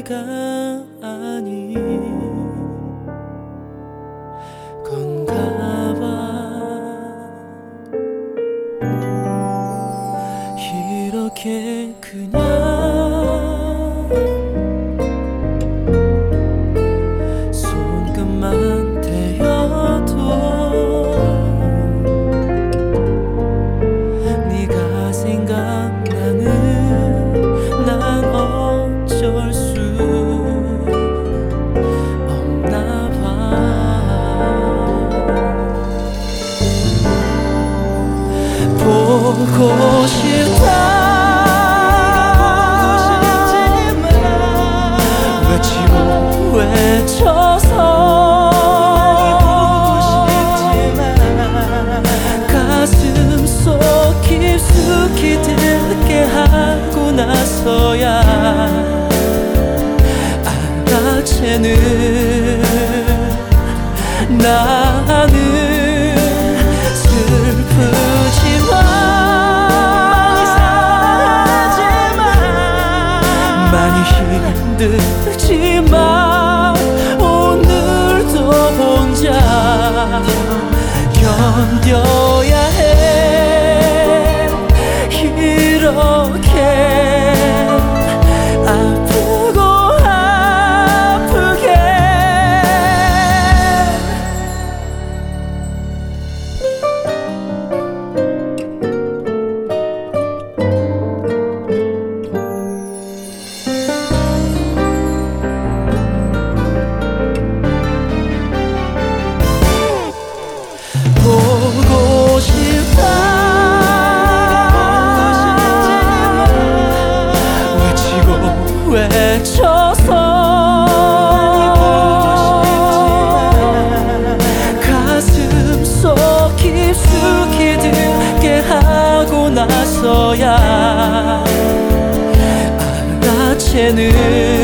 네가 아닌 건가 봐. 이렇게 그냥 손끝만 대어도 네가 생각나는 난 어쩔 수 없나 봐. 보고 싶다 외치고 외쳐서 가슴 속 깊숙이 듣게 하고 나서야 알아채는 나는 슬프지만 많이 힘들지만 오늘도 혼자 견뎌야 해. 이렇게 아프고 아프게 보고 싶다 외치고 외쳐서 가슴 속 깊숙이 듣게 하고 나서야 알아채는